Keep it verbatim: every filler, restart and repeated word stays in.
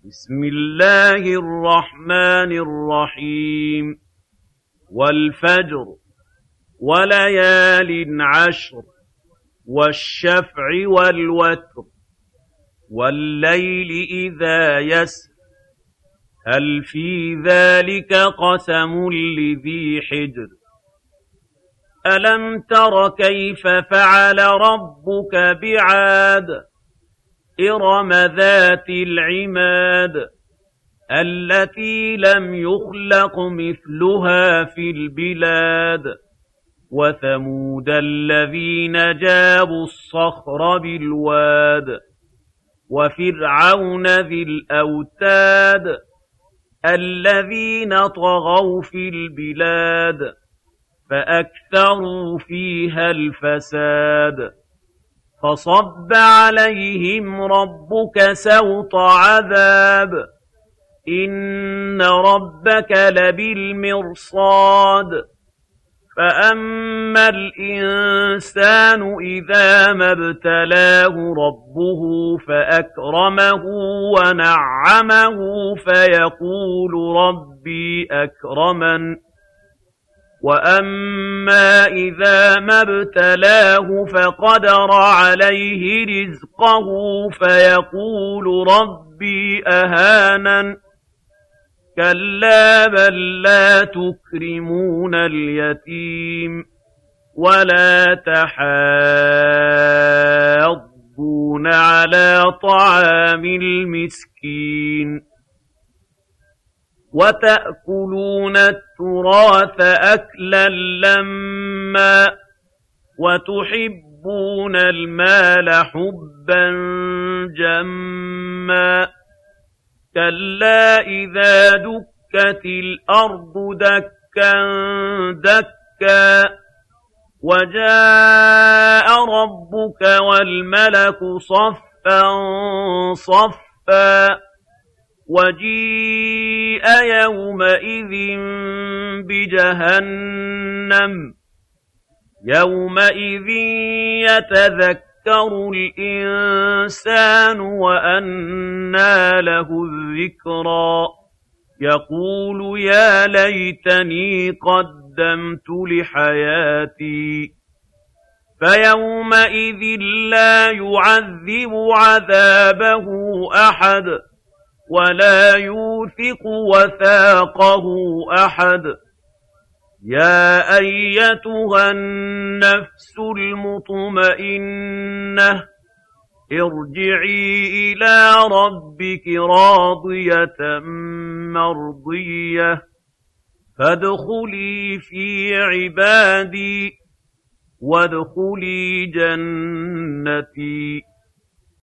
بسم الله الرحمن الرحيم والفجر وليال عشر والشفع والوتر والليل إذا يسر هل في ذلك قسم لذي حجر ألم تر كيف فعل ربك بعاد إرم ذات العماد التي لم يخلق مثلها في البلاد وثمود الذين جابوا الصخر بالواد وفرعون ذي الأوتاد الذين طغوا في البلاد فأكثروا فيها الفساد فصب عليهم ربك سوط عذاب إن ربك لبالمرصاد فأما الإنسان إذا ما ابتلاه ربه فأكرمه ونعمه فيقول ربي أكرمن وأما إذا ما ابتلاه فقدر عليه رزقه فيقول ربي أهانن كلا بل لا تكرمون اليتيم ولا تحاضون على طعام المسكين وتأكلون التراث أكلا لما وتحبون المال حبا جما كلا إذا دكت الأرض دكا دكا وجاء ربك والملك صفا صفا وجيء يومئذ بجهنم يومئذ يتذكر الإنسان وأنى له الذكرى يقول يا ليتني قدمت لحياتي فيومئذ لا يعذب عذابه أحد ولا يوثق وثاقه أحد يا أيتها النفس المطمئنة ارجعي إلى ربك راضية مرضية فادخلي في عبادي وادخلي جنتي.